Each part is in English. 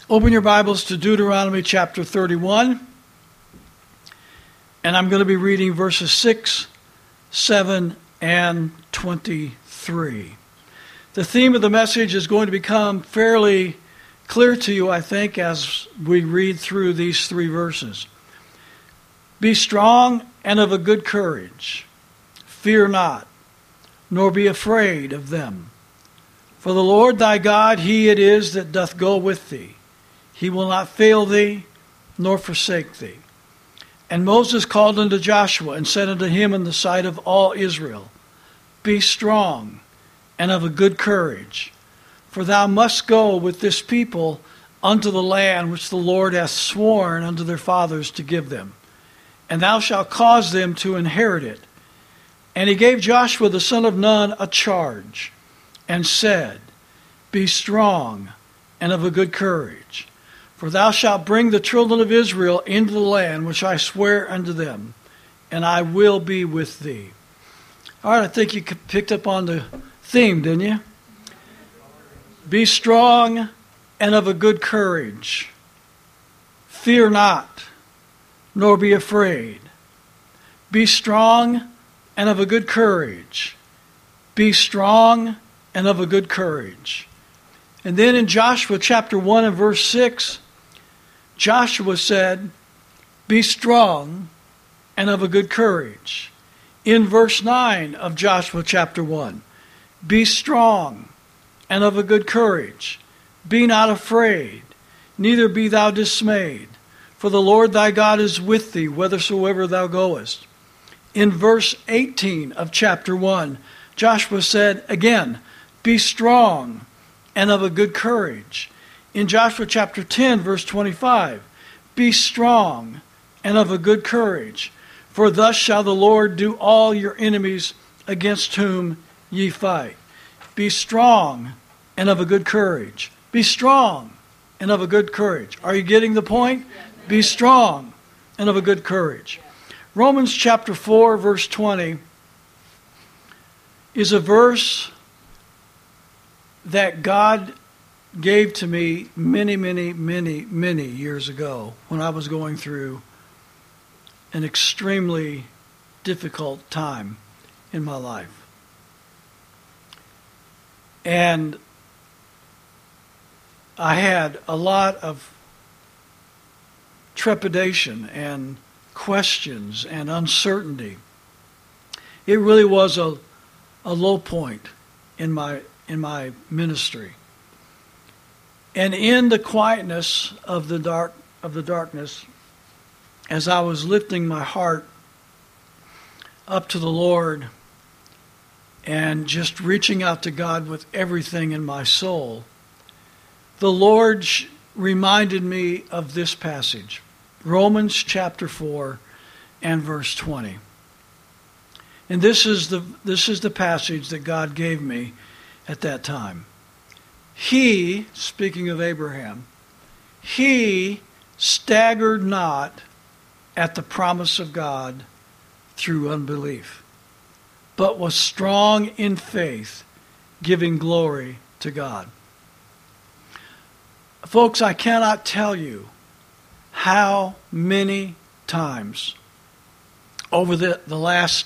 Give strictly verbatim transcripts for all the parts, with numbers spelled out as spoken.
Open your Bibles to Deuteronomy chapter thirty-one. And I'm going to be reading verses six, seven, and twenty-three. The theme of the message is going to become fairly clear to you, I think, as we read through these three verses. Be strong and of a good courage. Fear not, nor be afraid of them. For the Lord thy God, he it is that doth go with thee. He will not fail thee, nor forsake thee. And Moses called unto Joshua, and said unto him in the sight of all Israel, Be strong, and of a good courage, for thou must go with this people unto the land which the Lord hath sworn unto their fathers to give them. And thou shalt cause them to inherit it. And he gave Joshua the son of Nun a charge, and said, Be strong, and of a good courage. For thou shalt bring the children of Israel into the land which I swear unto them, and I will be with thee. All right, I think you picked up on the theme, didn't you? Be strong and of a good courage. Fear not, nor be afraid. Be strong and of a good courage. Be strong and of a good courage. And then in Joshua chapter one and verse six, Joshua said, Be strong and of a good courage. In verse nine of Joshua chapter one, Be strong and of a good courage. Be not afraid, neither be thou dismayed. For the Lord thy God is with thee, whithersoever thou goest. In verse eighteen of chapter one, Joshua said again, Be strong and of a good courage. In Joshua chapter ten, verse twenty-five, Be strong and of a good courage, for thus shall the Lord do all your enemies against whom ye fight. Be strong and of a good courage. Be strong and of a good courage. Are you getting the point? Be strong and of a good courage. Romans chapter four, verse twenty is a verse that God gave to me many, many, many, many years ago when I was going through an extremely difficult time in my life. And I had a lot of trepidation and questions and uncertainty. It really was a, a low point in my in my ministry. And in the quietness of the dark of the darkness, as I was lifting my heart up to the Lord and just reaching out to God with everything in my soul, the Lord reminded me of this passage, Romans chapter four and verse twenty. And this is the this is the passage that God gave me at that time. He, speaking of Abraham, he staggered not at the promise of God through unbelief, but was strong in faith, giving glory to God. Folks, I cannot tell you how many times over the, the last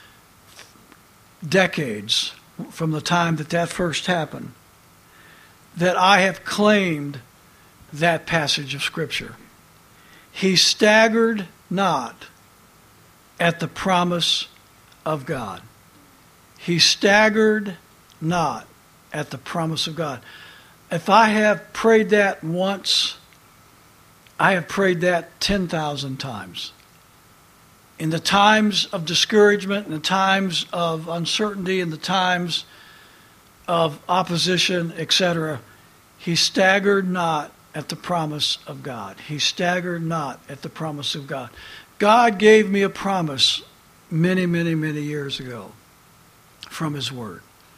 decades, from the time that that first happened, that I have claimed that passage of Scripture. He staggered not at the promise of God. He staggered not at the promise of God. If I have prayed that once, I have prayed that ten thousand times. In the times of discouragement, in the times of uncertainty, in the times of opposition, et cetera, he staggered not at the promise of God. He staggered not at the promise of God. God gave me a promise many, many, many years ago from His Word.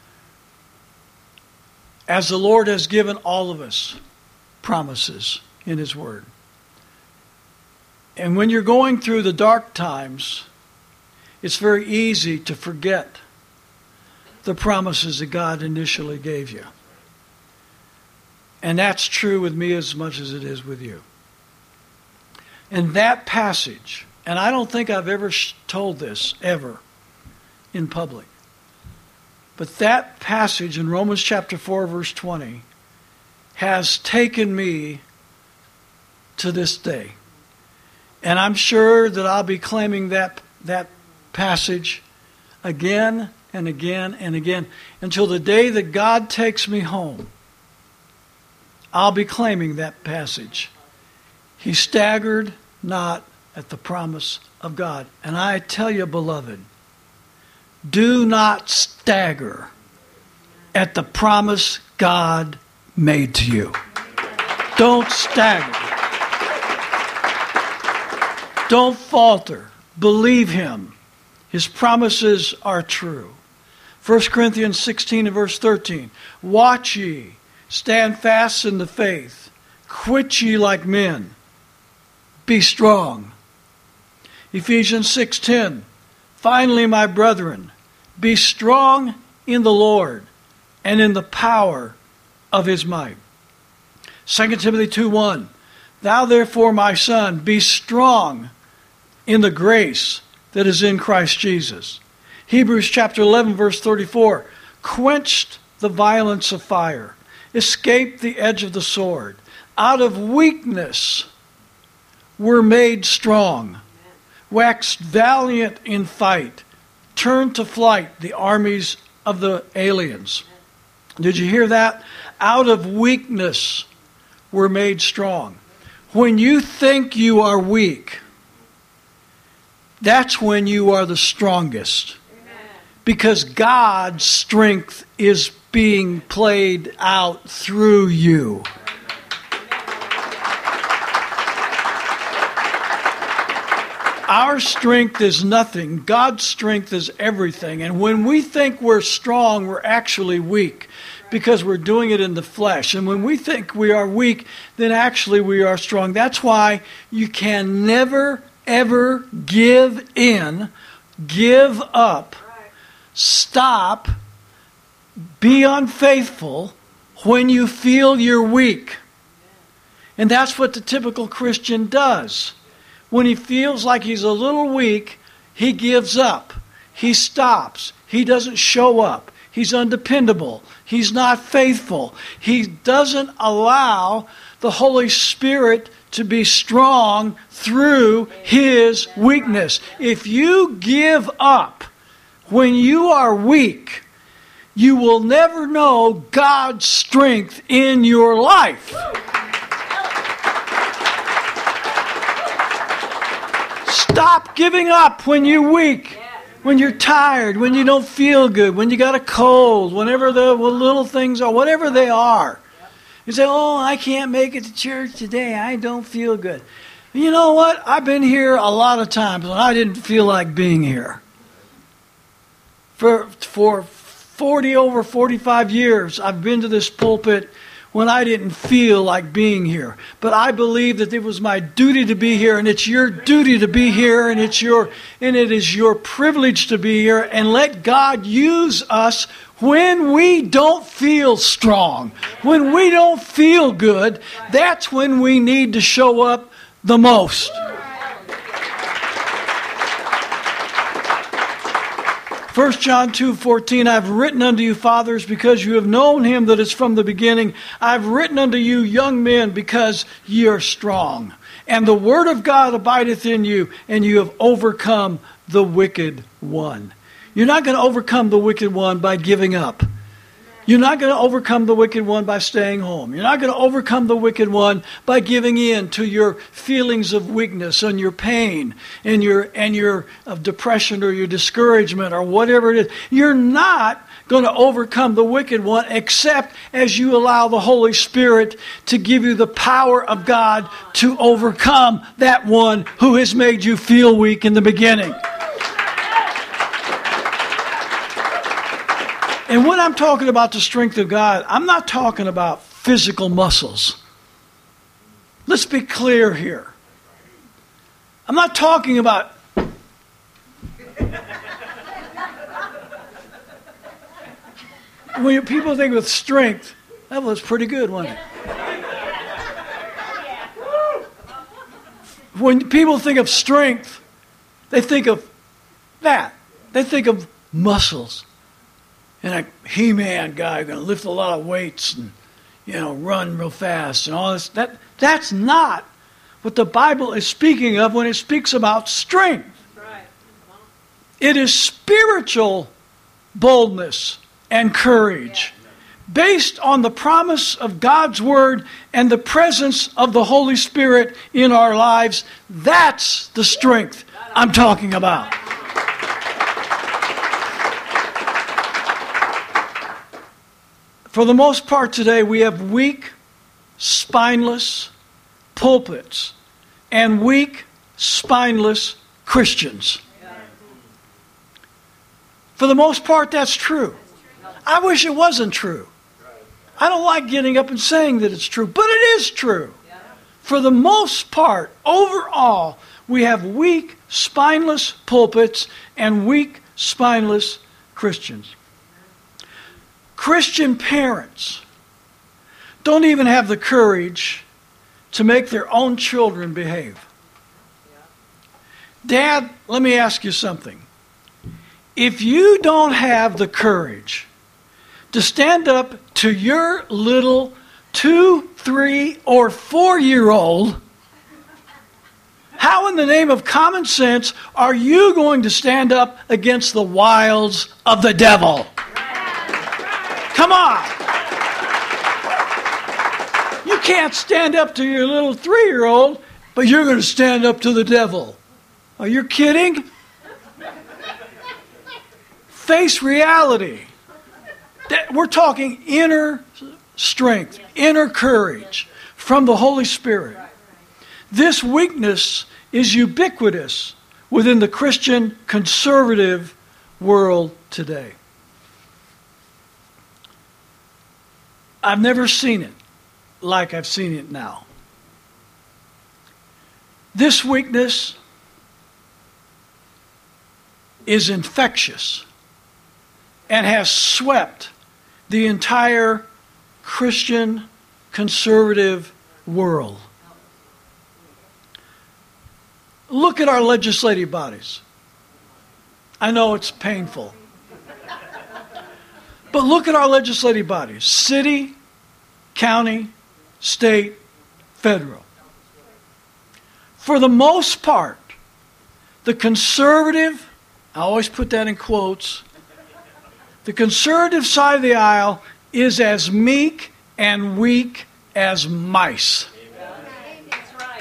As the Lord has given all of us promises in His Word. And when you're going through the dark times, it's very easy to forget the promises that God initially gave you. And that's true with me as much as it is with you. And that passage, and I don't think I've ever told this ever in public, but that passage in Romans chapter four, verse twenty, has taken me to this day. And I'm sure that I'll be claiming that, that passage again and again and again until the day that God takes me home. I'll be claiming that passage. He staggered not at the promise of God. And I tell you, beloved, do not stagger at the promise God made to you. Don't stagger. Don't falter. Believe Him. His promises are true. First Corinthians sixteen and verse thirteen. Watch ye, stand fast in the faith, quit ye like men, be strong. Ephesians six ten. Finally, my brethren, be strong in the Lord and in the power of His might. Second Timothy two one. Thou therefore, my son, be strong in the grace that is in Christ Jesus. Hebrews chapter eleven, verse thirty-four. Quenched the violence of fire, escaped the edge of the sword. Out of weakness were made strong, waxed valiant in fight, turned to flight the armies of the aliens. Did you hear that? Out of weakness were made strong. When you think you are weak, that's when you are the strongest. Because God's strength is being played out through you. Our strength is nothing. God's strength is everything. And when we think we're strong, we're actually weak because we're doing it in the flesh. And when we think we are weak, then actually we are strong. That's why you can never, ever give in, give up, stop, be unfaithful when you feel you're weak. And that's what the typical Christian does. When he feels like he's a little weak, he gives up. He stops. He doesn't show up. He's undependable. He's not faithful. He doesn't allow the Holy Spirit to be strong through his weakness. If you give up when you are weak, you will never know God's strength in your life. Stop giving up when you're weak, when you're tired, when you don't feel good, when you got a cold, whenever the little things are, whatever they are. You say, oh, I can't make it to church today. I don't feel good. You know what? I've been here a lot of times and I didn't feel like being here. For, for forty, over forty-five years, I've been to this pulpit when I didn't feel like being here. But I believe that it was my duty to be here, and it's your duty to be here, and it's your and it is your privilege to be here, and let God use us when we don't feel strong, when we don't feel good. That's when we need to show up the most. First John two fourteen, I've written unto you, fathers, because you have known him that is from the beginning. I've written unto you, young men, because ye are strong. And the word of God abideth in you, and you have overcome the wicked one. You're not going to overcome the wicked one by giving up. You're not going to overcome the wicked one by staying home. You're not going to overcome the wicked one by giving in to your feelings of weakness and your pain and your and your of depression or your discouragement or whatever it is. You're not going to overcome the wicked one except as you allow the Holy Spirit to give you the power of God to overcome that one who has made you feel weak in the beginning. And when I'm talking about the strength of God, I'm not talking about physical muscles. Let's be clear here. I'm not talking about... When people think with strength, that was pretty good, wasn't it? when people think of strength, they think of that. They think of muscles. And a He-Man guy going to lift a lot of weights and, you know, run real fast and all this. That, that's not what the Bible is speaking of when it speaks about strength. Right. It is spiritual boldness and courage based on the promise of God's Word and the presence of the Holy Spirit in our lives. That's the strength I'm talking about. For the most part today, we have weak, spineless pulpits and weak, spineless Christians. For the most part, that's true. I wish it wasn't true. I don't like getting up and saying that it's true, but it is true. For the most part, overall, we have weak, spineless pulpits and weak, spineless Christians. Christian parents don't even have the courage to make their own children behave. Dad, let me ask you something. If you don't have the courage to stand up to your little two, three, or four-year-old, how in the name of common sense are you going to stand up against the wiles of the devil? Come on. You can't stand up to your little three-year-old, but you're going to stand up to the devil. Are you kidding? Face reality. We're talking inner strength, inner courage from the Holy Spirit. This weakness is ubiquitous within the Christian conservative world today. I've never seen it like I've seen it now. This weakness is infectious and has swept the entire Christian conservative world. Look at our legislative bodies. I know it's painful. But look at our legislative bodies. City, county, state, federal. For the most part, the conservative, I always put that in quotes, the conservative side of the aisle is as meek and weak as mice. That's right.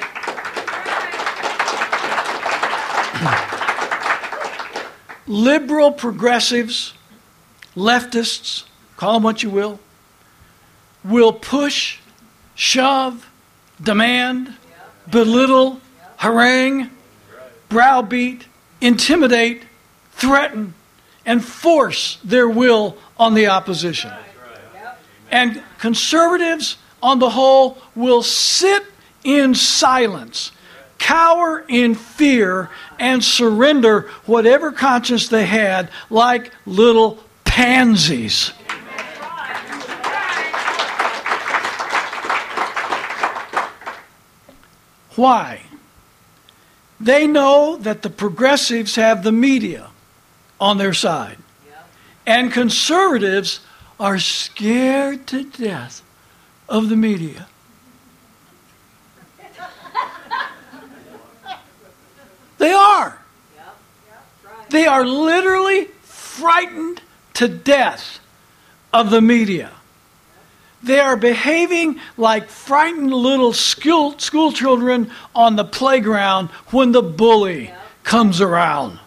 Liberal progressives, leftists, call them what you will, will push, shove, demand, belittle, harangue, browbeat, intimidate, threaten, and force their will on the opposition. And conservatives, on the whole, will sit in silence, cower in fear, and surrender whatever conscience they had like little pansies. Why? They know that the progressives have the media on their side. And conservatives are scared to death of the media. They are. They are literally frightened to death of the media. They are behaving like frightened little school, school children on the playground when the bully comes around.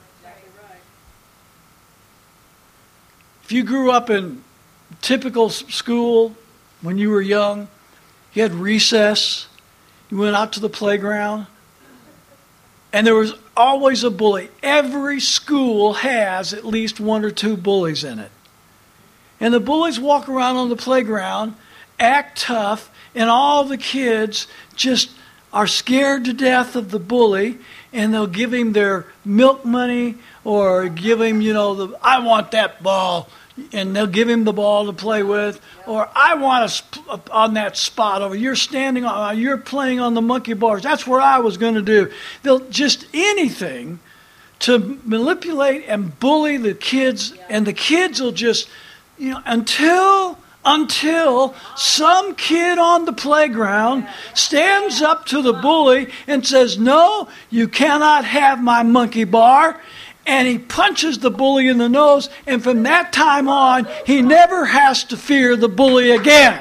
If you grew up in typical school when you were young, you had recess, you went out to the playground, and there was always a bully. Every school has at least one or two bullies in it. And the bullies walk around on the playground, act tough, and all the kids just are scared to death of the bully, and they'll give him their milk money or give him, you know, the I want that ball, and they'll give him the ball to play with. Or I want to sp- on that spot over. You're standing on. You're playing on the monkey bars. That's where I was going to do. They'll just anything to manipulate and bully the kids, and the kids will just, you know, until until some kid on the playground stands up to the bully and says, "No, you cannot have my monkey bar." And he punches the bully in the nose, and from that time on, he never has to fear the bully again.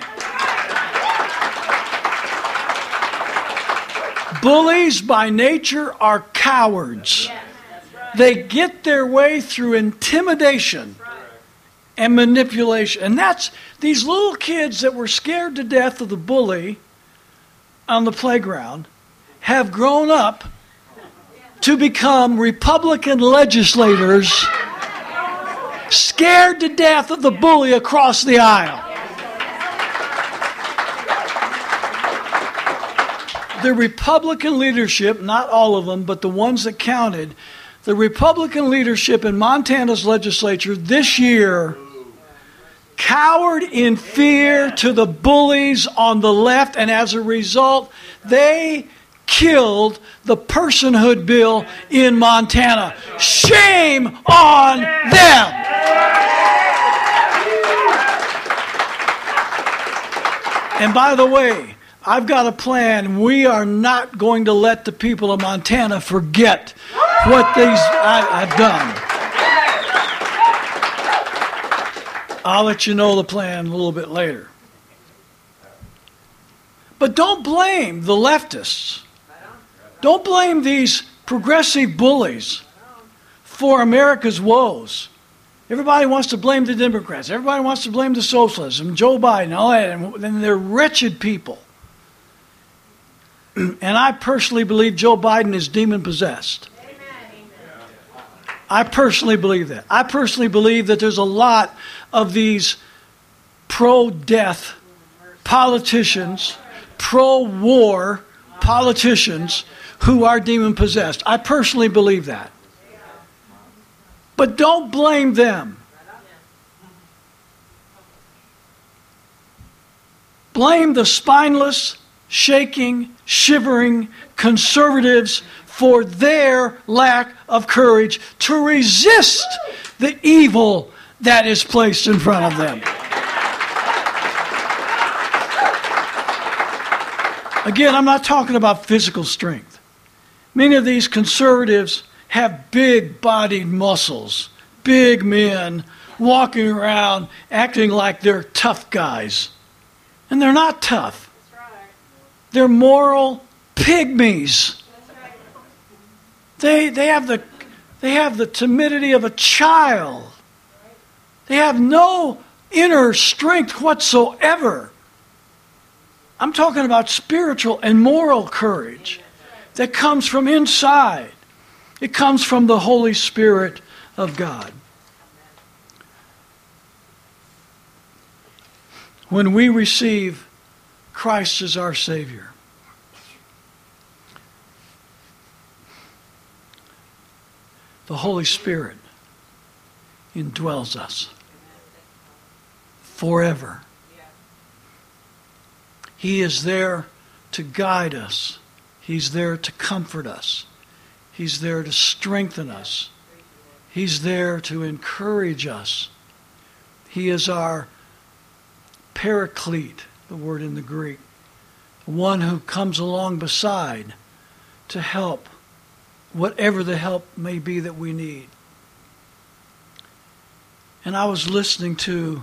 Bullies by nature are cowards. They get their way through intimidation and manipulation. And that's these little kids that were scared to death of the bully on the playground have grown up to become Republican legislators scared to death of the bully across the aisle. The Republican leadership, not all of them, but the ones that counted, the Republican leadership in Montana's legislature this year cowered in fear to the bullies on the left, and as a result, they killed the personhood bill in Montana. Shame on them! And by the way, I've got a plan. We are not going to let the people of Montana forget what these I, I've done. I'll let you know the plan a little bit later. But don't blame the leftists. Don't blame these progressive bullies for America's woes. Everybody wants to blame the Democrats. Everybody wants to blame the socialists and Joe Biden, all that, and they're wretched people. And I personally believe Joe Biden is demon-possessed. I personally believe that. I personally believe that there's a lot of these pro-death politicians, pro-war politicians who are demon-possessed. I personally believe that. But don't blame them. Blame the spineless, shaking, shivering conservatives for their lack of courage to resist the evil that is placed in front of them. Again, I'm not talking about physical strength. Many of these conservatives have big-bodied muscles, big men walking around acting like they're tough guys. And they're not tough. They're moral pygmies. They, they, have the, they have the timidity of a child. They have no inner strength whatsoever. I'm talking about spiritual and moral courage that comes from inside. It comes from the Holy Spirit of God. When we receive Christ as our Savior, the Holy Spirit indwells us forever. He is there to guide us. He's there to comfort us. He's there to strengthen us. He's there to encourage us. He is our paraclete, the word in the Greek, the one who comes along beside to help, whatever the help may be that we need. And I was listening to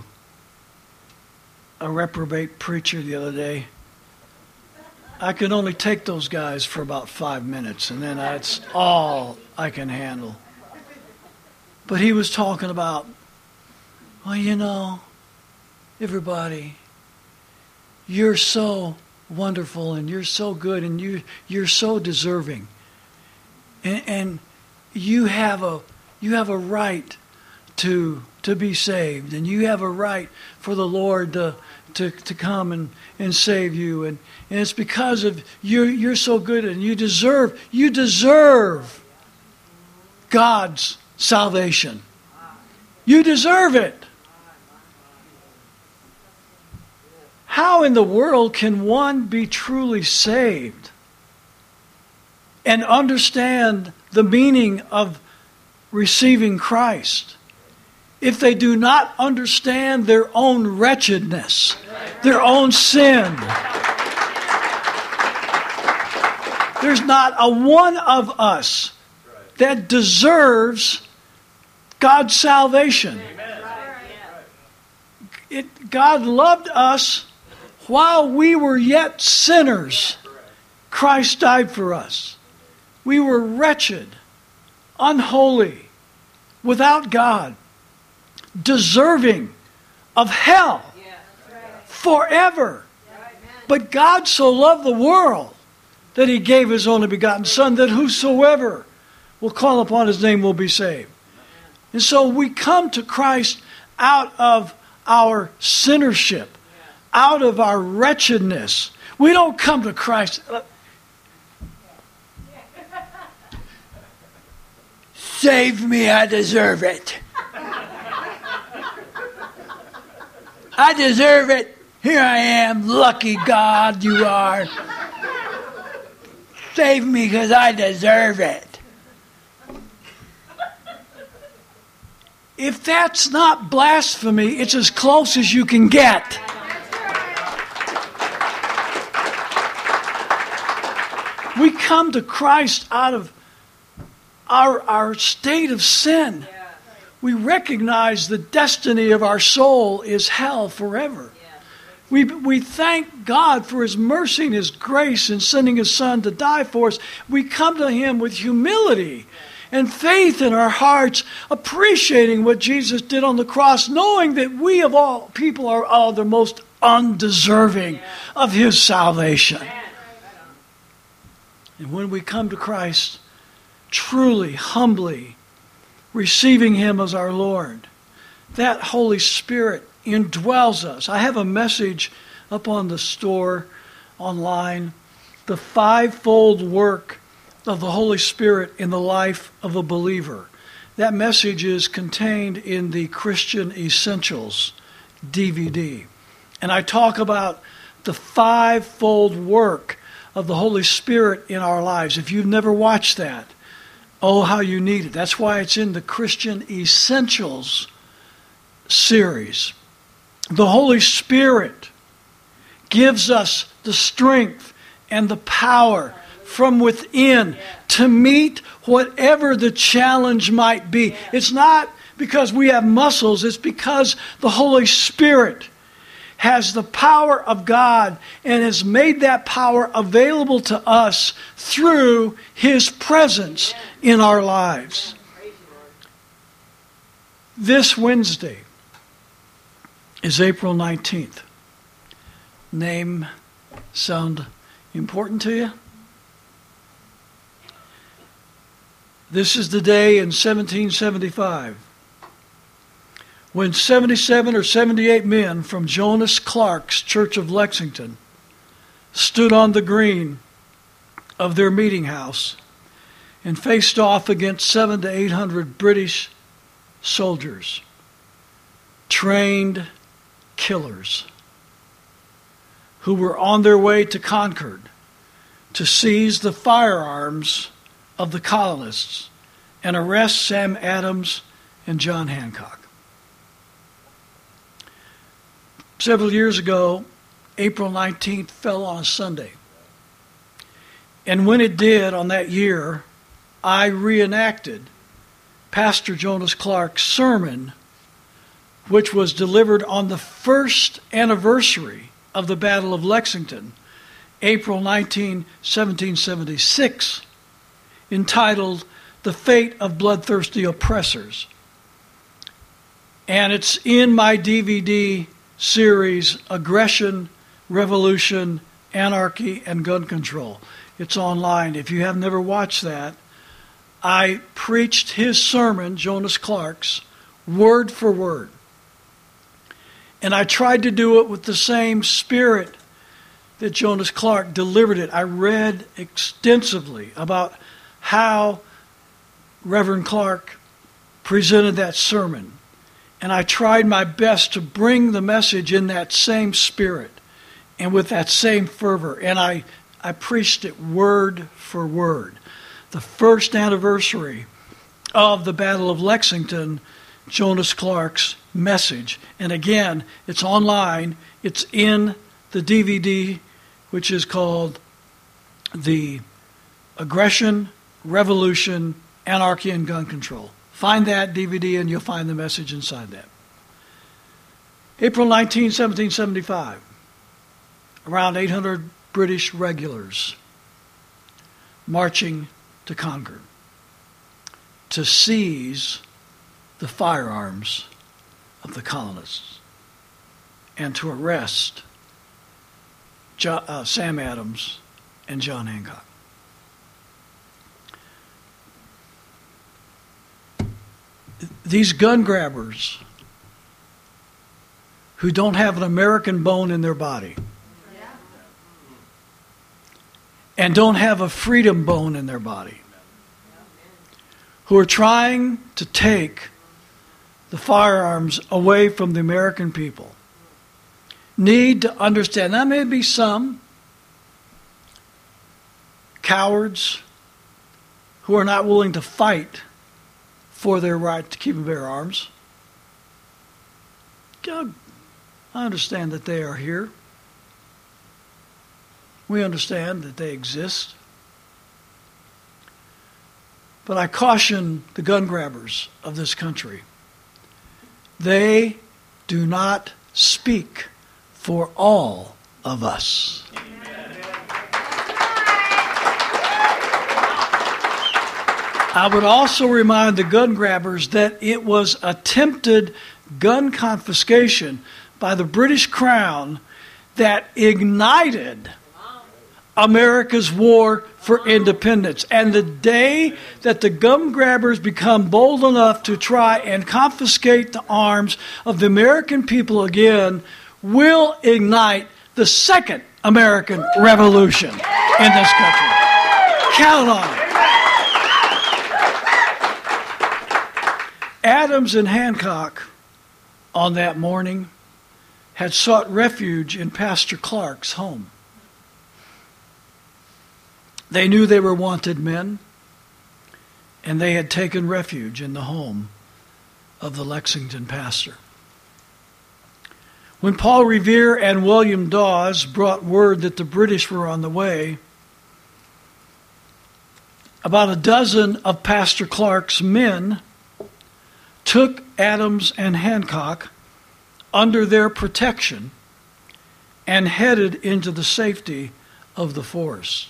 a reprobate preacher the other day. I could only take those guys for about five minutes, and then that's all I can handle. But he was talking about, well, you know, everybody, you're so wonderful, and you're so good, and you you're so deserving, and, and you have a you have a right to to be saved, and you have a right for the Lord to to, to come and, and save you, and, and it's because of you're you're so good, and you deserve you deserve God's salvation. You deserve it. How in the world can one be truly saved and understand the meaning of receiving Christ if they do not understand their own wretchedness, their own sin? There's not a one of us that deserves God's salvation. It, God loved us while we were yet sinners. Christ died for us. We were wretched, unholy, without God, deserving of hell forever. But God so loved the world that He gave His only begotten Son, that whosoever will call upon His name will be saved. And so we come to Christ out of our sinnership, out of our wretchedness. We don't come to Christ. Save me, I deserve it. I deserve it. Here I am, lucky God you are. Save me because I deserve it. If that's not blasphemy, it's as close as you can get. We come to Christ out of our, our state of sin. We recognize the destiny of our soul is hell forever. We, we thank God for His mercy and His grace in sending His Son to die for us. We come to Him with humility and faith in our hearts, appreciating what Jesus did on the cross, knowing that we of all people are all the most undeserving of His salvation. And when we come to Christ, truly, humbly, receiving Him as our Lord, that Holy Spirit indwells us. I have a message up on the store online, the fivefold work of the Holy Spirit in the life of a believer. That message is contained in the Christian Essentials D V D. And I talk about the fivefold work of the Holy Spirit in our lives. If you've never watched that, oh, how you need it. That's why it's in the Christian Essentials series. The Holy Spirit gives us the strength and the power from within to meet whatever the challenge might be. It's not because we have muscles, it's because the Holy Spirit has the power of God and has made that power available to us through His presence in our lives. This Wednesday is April nineteenth. Name sound important to you? This is the day in seventeen seventy-five when seventy-seven or seventy-eight men from Jonas Clark's Church of Lexington stood on the green of their meeting house and faced off against seven to eight hundred British soldiers, trained killers, who were on their way to Concord to seize the firearms of the colonists and arrest Sam Adams and John Hancock. Several years ago, April nineteenth fell on a Sunday. And when it did on that year, I reenacted Pastor Jonas Clark's sermon, which was delivered on the first anniversary of the Battle of Lexington, April nineteenth, seventeen seventy-six, entitled The Fate of Bloodthirsty Oppressors. And it's in my D V D series, Aggression, Revolution, Anarchy, and Gun Control. It's online. If you have never watched that, I preached his sermon, Jonas Clark's, word for word. And I tried to do it with the same spirit that Jonas Clark delivered it. I read extensively about how Reverend Clark presented that sermon. And I tried my best to bring the message in that same spirit. and with that same fervor. And I, I preached it word for word. The first anniversary of the Battle of Lexington, Jonas Clark's message. And again, it's online. It's in the D V D, which is called The Aggression, Revolution, Anarchy, and Gun Control. Find that D V D and you'll find the message inside that. April nineteenth, seventeen seventy-five. Around eight hundred British regulars marching to Concord to seize the firearms of the colonists and to arrest Jo- uh, Sam Adams and John Hancock. These gun grabbers who don't have an American bone in their body and don't have a freedom bone in their body, who are trying to take the firearms away from the American people, need to understand. There may be some cowards who are not willing to fight for their right to keep and bear arms. God, I understand that they are here. We understand that they exist. But I caution the gun grabbers of this country. They do not speak for all of us. I would also remind the gun grabbers that it was attempted gun confiscation by the British Crown that ignited America's war for independence. And the day that the gun grabbers become bold enough to try and confiscate the arms of the American people again will ignite the second American Revolution in this country. Count on it. Adams and Hancock on that morning had sought refuge in Pastor Clark's home. They knew they were wanted men, and they had taken refuge in the home of the Lexington pastor. When Paul Revere and William Dawes brought word that the British were on the way, about a dozen of Pastor Clark's men took Adams and Hancock under their protection and headed into the safety of the forest.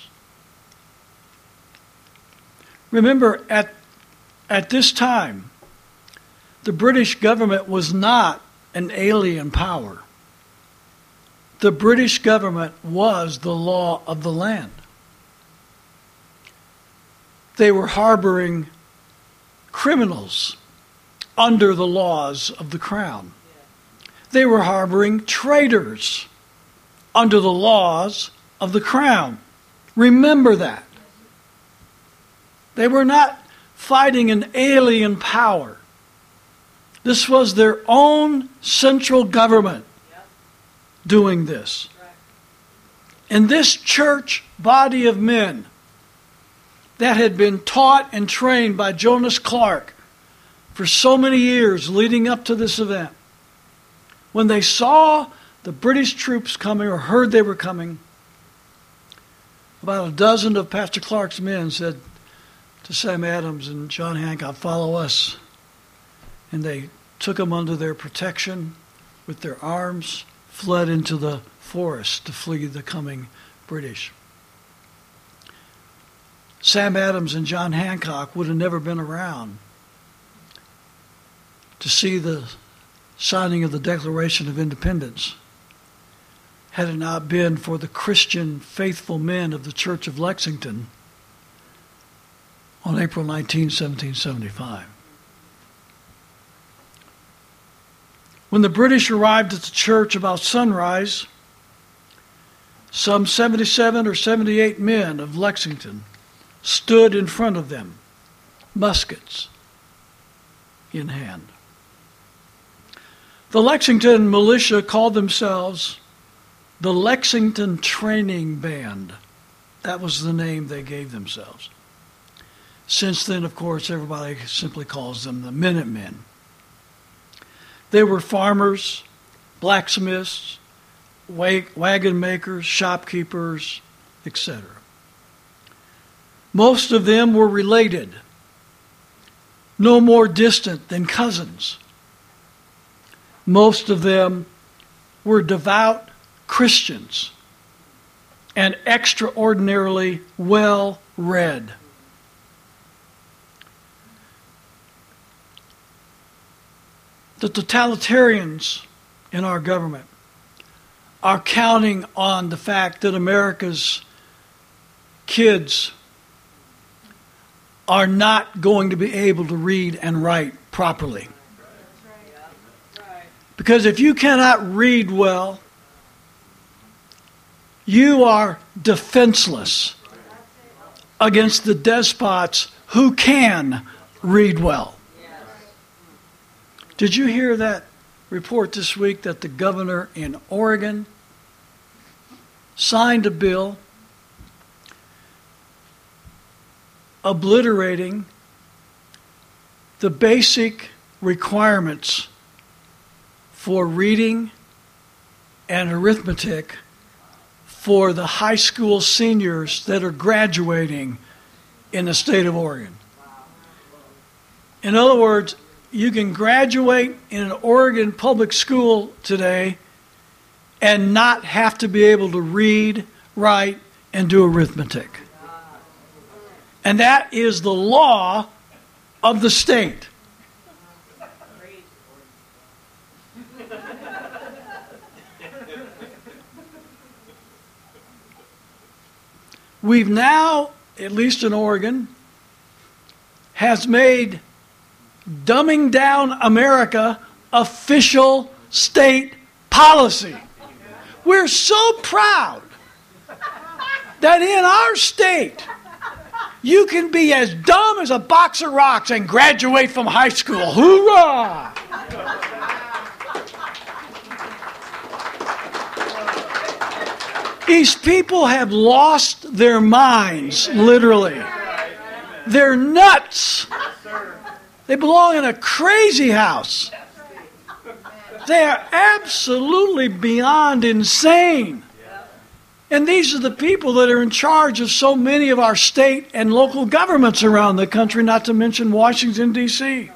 Remember, at, at this time, the British government was not an alien power. The British government was the law of the land. They were harboring criminals under the laws of the crown. They were harboring traitors under the laws of the crown. Remember that. They were not fighting an alien power. This was their own central government doing this. And this church body of men that had been taught and trained by Jonas Clark for so many years leading up to this event, when they saw the British troops coming or heard they were coming, about a dozen of Pastor Clark's men said to Sam Adams and John Hancock, "Follow us." And they took them under their protection with their arms, fled into the forest to flee the coming British. Sam Adams and John Hancock would have never been around to see the signing of the Declaration of Independence had it not been for the Christian faithful men of the Church of Lexington on April nineteenth, seventeen seventy-five. When the British arrived at the church about sunrise, some seventy-seven or seventy-eight men of Lexington stood in front of them, muskets in hand. The Lexington militia called themselves the Lexington Training Band. That was the name they gave themselves. Since then, of course, everybody simply calls them the Minutemen. They were farmers, blacksmiths, wagon makers, shopkeepers, et cetera. Most of them were related, no more distant than cousins. Most of them were devout Christians and extraordinarily well read. The totalitarians in our government are counting on the fact that America's kids are not going to be able to read and write properly. Because if you cannot read well, you are defenseless against the despots who can read well. Did you hear that report this week that the governor in Oregon signed a bill obliterating the basic requirements for reading and arithmetic for the high school seniors that are graduating in the state of Oregon? In other words, you can graduate in an Oregon public school today and not have to be able to read, write, and do arithmetic. And that is the law of the state. We've now, at least in Oregon, has made dumbing down America official state policy. We're so proud that in our state, you can be as dumb as a box of rocks and graduate from high school. Hoorah! These people have lost their minds, literally. They're nuts. They belong in a crazy house. They are absolutely beyond insane. And these are the people that are in charge of so many of our state and local governments around the country, not to mention Washington, D C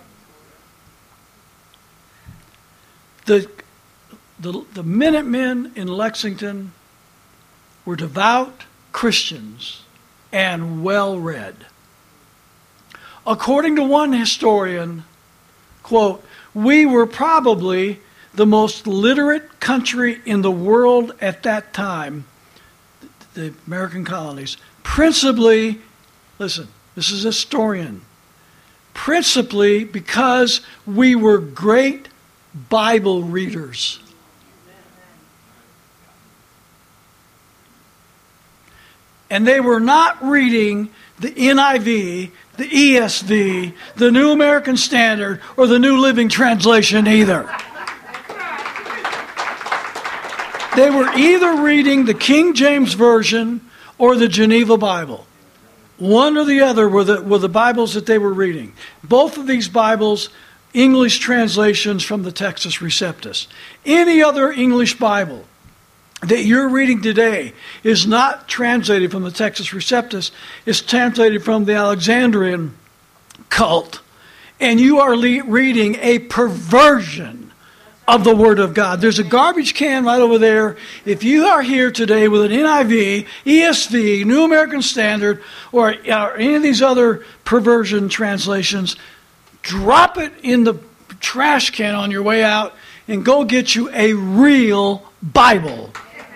The, the, the Minutemen in Lexington were devout Christians and well-read. According to one historian, quote, "We were probably the most literate country in the world at that time," the American colonies, principally, listen, this is a historian, principally because we were great Bible readers. And they were not reading the N I V, the E S V, the New American Standard, or the New Living Translation either. They were either reading the King James Version or the Geneva Bible. One or the other were the, were the Bibles that they were reading. Both of these Bibles, English translations from the Textus Receptus. Any other English Bible that you're reading today is not translated from the Textus Receptus. It's translated from the Alexandrian cult. And you are le- reading a perversion of the Word of God. There's a garbage can right over there. If you are here today with an N I V, E S V, New American Standard, or, or any of these other perversion translations, drop it in the trash can on your way out and go get you a real Bible.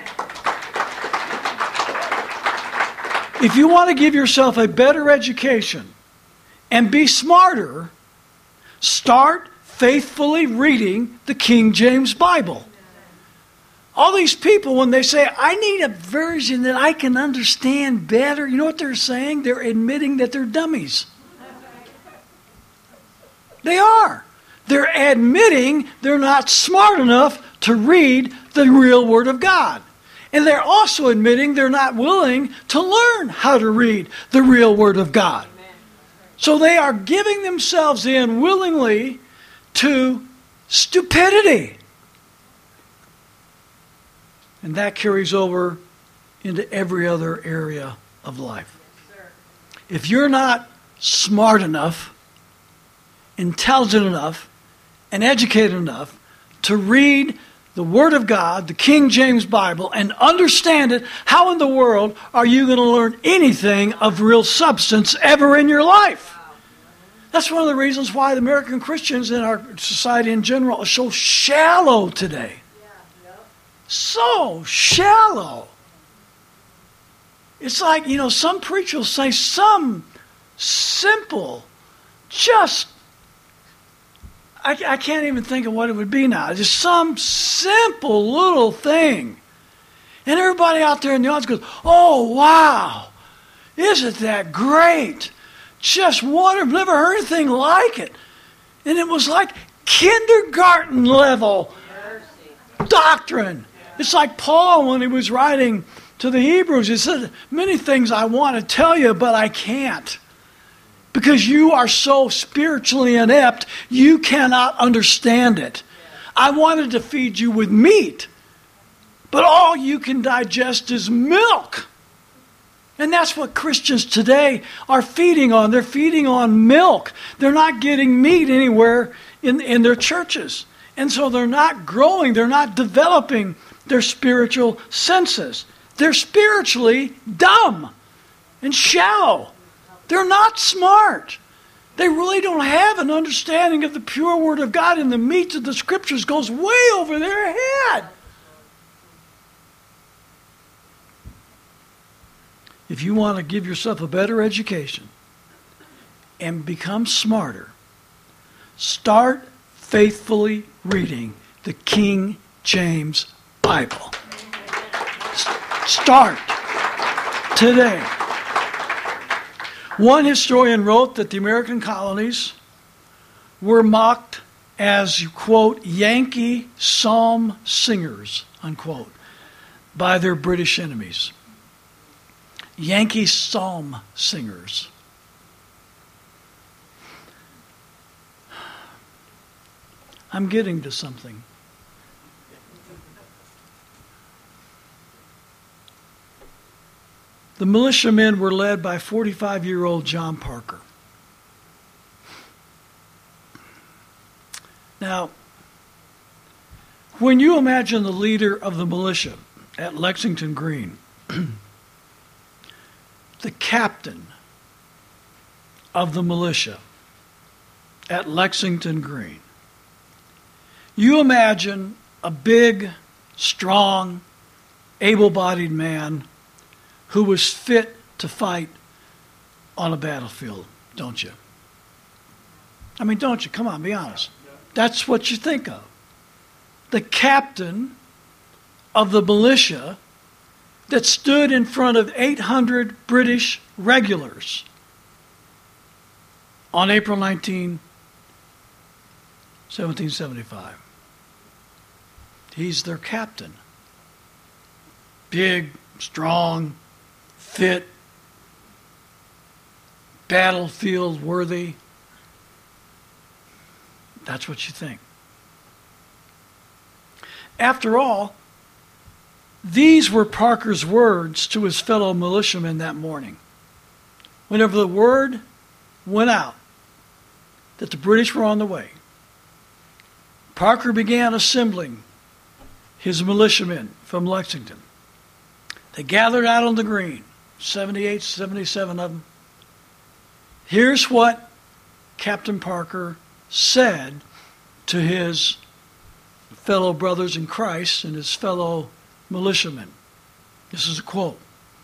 If you want to give yourself a better education and be smarter, start faithfully reading the King James Bible. All these people, when they say, "I need a version that I can understand better," you know what they're saying? They're admitting that they're dummies. They are. They're admitting they're not smart enough to read the real Word of God. And they're also admitting they're not willing to learn how to read the real Word of God. So they are giving themselves in willingly to stupidity. And that carries over into every other area of life. If you're not smart enough, intelligent enough, and educated enough to read the Word of God, the King James Bible, and understand it, how in the world are you going to learn anything of real substance ever in your life? That's one of the reasons why the American Christians in our society in general are so shallow today. So shallow. It's like, you know, some preachers will say some simple, just, I, I can't even think of what it would be now. Just some simple little thing. And everybody out there in the audience goes, oh, wow, isn't that great? Just wonderful, never heard anything like it. And it was like kindergarten level doctrine. It's like Paul when he was writing to the Hebrews. He said, many things I want to tell you, but I can't. Because you are so spiritually inept, you cannot understand it. I wanted to feed you with meat, but all you can digest is milk. And that's what Christians today are feeding on. They're feeding on milk. They're not getting meat anywhere in, in their churches. And so they're not growing. They're not developing their spiritual senses. They're spiritually dumb and shallow. They're not smart. They really don't have an understanding of the pure Word of God, and the meat of the Scriptures goes way over their head. If you want to give yourself a better education and become smarter, start faithfully reading the King James Bible. Start today. One historian wrote that the American colonies were mocked as, quote, Yankee psalm singers, unquote, by their British enemies. Yankee psalm singers. I'm getting to something. The militiamen were led by forty-five-year-old John Parker. Now, when you imagine the leader of the militia at Lexington Green, the captain of the militia at Lexington Green, you imagine a big, strong, able-bodied man who was fit to fight on a battlefield, don't you? I mean, don't you? Come on, be honest. That's what you think of. The captain of the militia that stood in front of eight hundred British regulars on April nineteenth, seventeen seventy-five. He's their captain. Big, strong, fit, battlefield worthy. That's what you think. After all, these were Parker's words to his fellow militiamen that morning. Whenever the word went out that the British were on the way, Parker began assembling his militiamen from Lexington. They gathered out on the green, seventy-eight, seventy-seven of them. Here's what Captain Parker said to his fellow brothers in Christ and his fellow militiamen. This is a quote.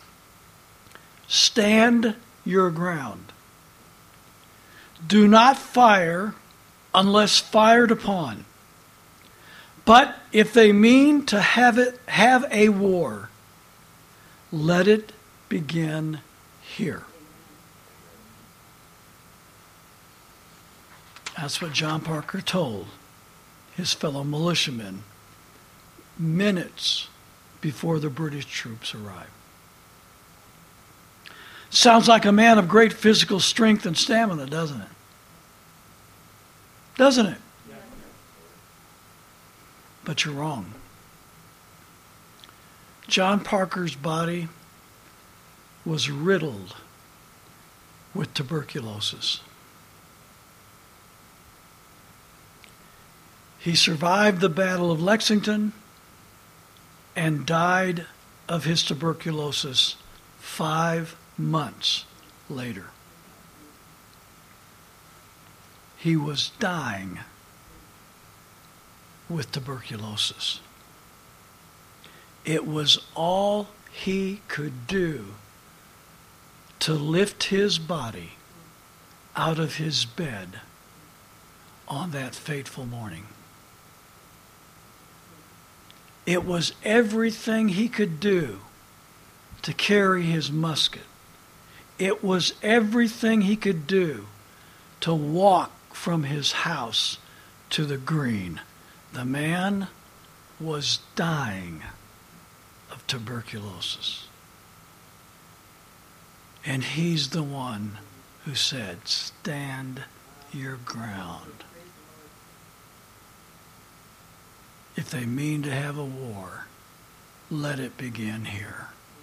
Stand your ground. Do not fire unless fired upon. But if they mean to have it have a war, let it begin here. That's what John Parker told his fellow militiamen minutes before the British troops arrived. Sounds like a man of great physical strength and stamina, doesn't it? Doesn't it? Yeah. But you're wrong. John Parker's body was riddled with tuberculosis. He survived the Battle of Lexington and died of his tuberculosis five months later. He was dying with tuberculosis. It was all he could do to lift his body out of his bed on that fateful morning. It was everything he could do to carry his musket. It was everything he could do to walk from his house to the green. The man was dying of tuberculosis. And he's the one who said, "Stand your ground. If they mean to have a war, let it begin here."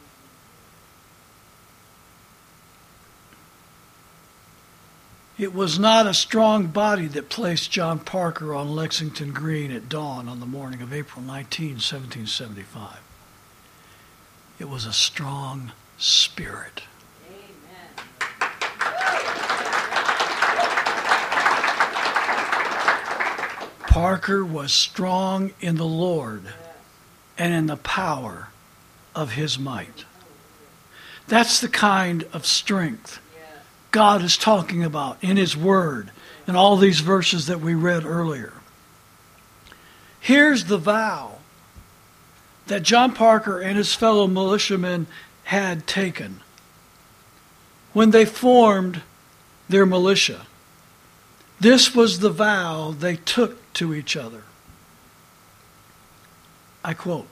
It was not a strong body that placed John Parker on Lexington Green at dawn on the morning of April nineteenth, seventeen seventy-five. It was a strong spirit. Parker was strong in the Lord and in the power of his might. That's the kind of strength God is talking about in his word in all these verses that we read earlier. Here's the vow that John Parker and his fellow militiamen had taken when they formed their militia. This was the vow they took to each other. I quote,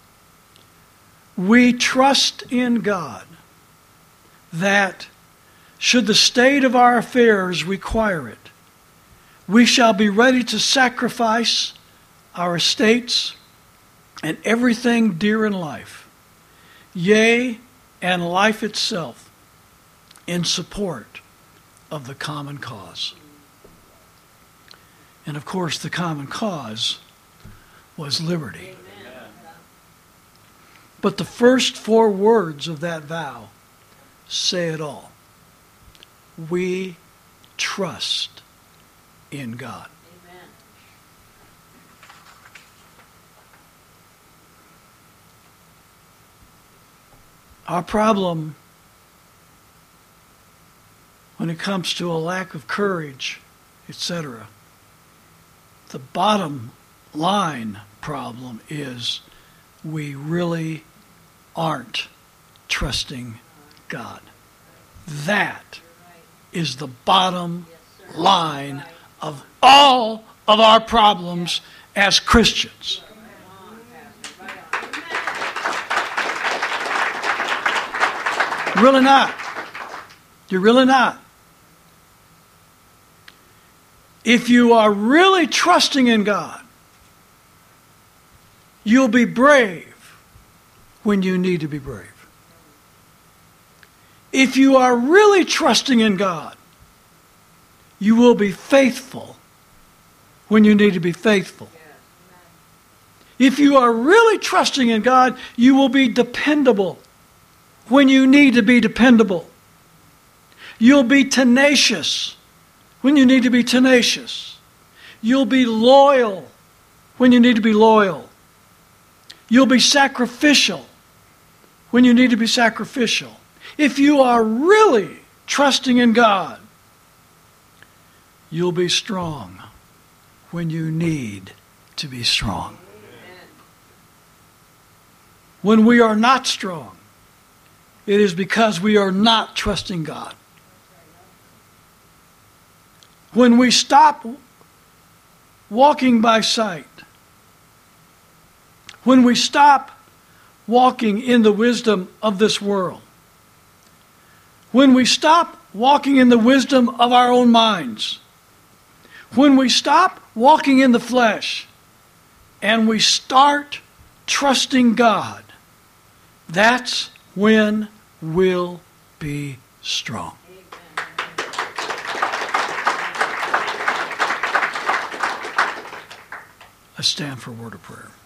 "We trust in God that, should the state of our affairs require it, we shall be ready to sacrifice our estates and everything dear in life, yea, and life itself, in support of the common cause." And of course, the common cause was liberty. Amen. But the first four words of that vow say it all. We trust in God. Amen. Our problem when it comes to a lack of courage, et cetera, the bottom line problem is we really aren't trusting God. That is the bottom line of all of our problems as Christians. Really not. You're really not. If you are really trusting in God, you'll be brave when you need to be brave. If you are really trusting in God, you will be faithful when you need to be faithful. If you are really trusting in God, you will be dependable when you need to be dependable. You'll be tenacious when you need to be tenacious. You'll be loyal when you need to be loyal. You'll be sacrificial when you need to be sacrificial. If you are really trusting in God, you'll be strong when you need to be strong. When we are not strong, it is because we are not trusting God. When we stop walking by sight, when we stop walking in the wisdom of this world, when we stop walking in the wisdom of our own minds, when we stop walking in the flesh and we start trusting God, that's when we'll be strong. Let's stand for a word of prayer.